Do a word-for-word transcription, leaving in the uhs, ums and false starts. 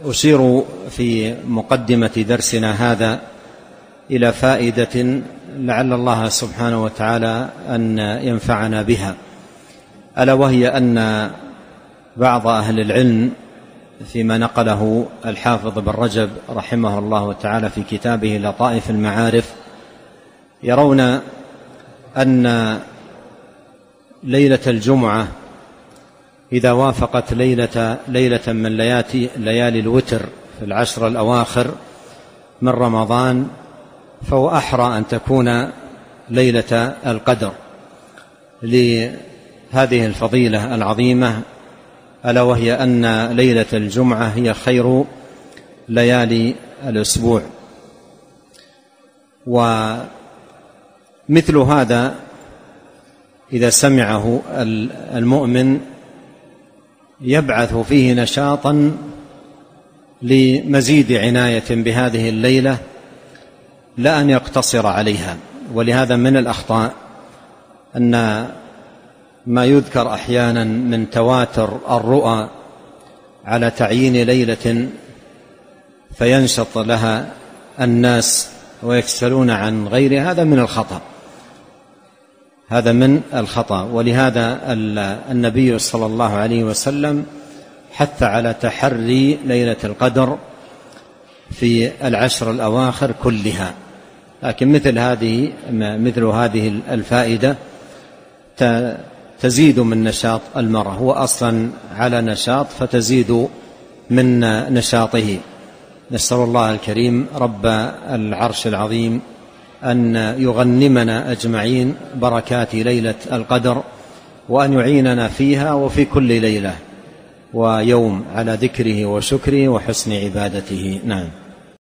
أشير في مقدمة درسنا هذا إلى فائدة لعل الله سبحانه وتعالى أن ينفعنا بها، ألا وهي أن بعض أهل العلم فيما نقله الحافظ بن رجب رحمه الله تعالى في كتابه لطائف المعارف يرون أن ليلة الجمعة إذا وافقت ليلة, ليلة من ليالي الوتر في العشر الأواخر من رمضان فهو أحرى أن تكون ليلة القدر لهذه الفضيلة العظيمة، ألا وهي أن ليلة الجمعة هي خير ليالي الأسبوع. ومثل هذا إذا سمعه المؤمن يبعث فيه نشاطا لمزيد عناية بهذه الليلة لا أن يقتصر عليها. ولهذا من الأخطاء أن ما يذكر أحيانا من تواتر الرؤى على تعيين ليلة فينشط لها الناس ويكسلون عن غيرها، هذا من الخطأ، هذا من الخطأ. ولهذا النبي صلى الله عليه وسلم حث على تحري ليلة القدر في العشر الأواخر كلها. لكن مثل هذه مثل هذه الفائدة تزيد من نشاط المرء، هو أصلا على نشاط فتزيد من نشاطه. نسأل الله الكريم رب العرش العظيم أن يغنمنا أجمعين بركات ليلة القدر، وأن يعيننا فيها وفي كل ليلة ويوم على ذكره وشكره وحسن عبادته. نعم.